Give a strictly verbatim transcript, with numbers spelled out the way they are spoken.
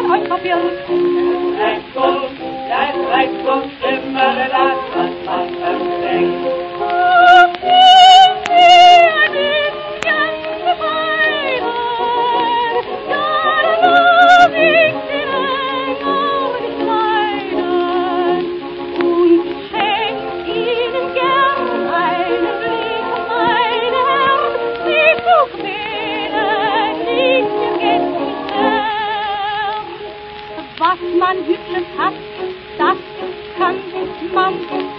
euch verbirgt. Rechtsum, ja, ist Rechtsum, immer das, was man versteckt. Ach, sind wir nicht ganz befreien, ja, dann lob ich den Engel nicht leiden und schenk ihnen gern einen Blick auf meine Herren, sie zu quälen, liegt mir gänzlich fern. Was man Hübsches hat, das kann sich man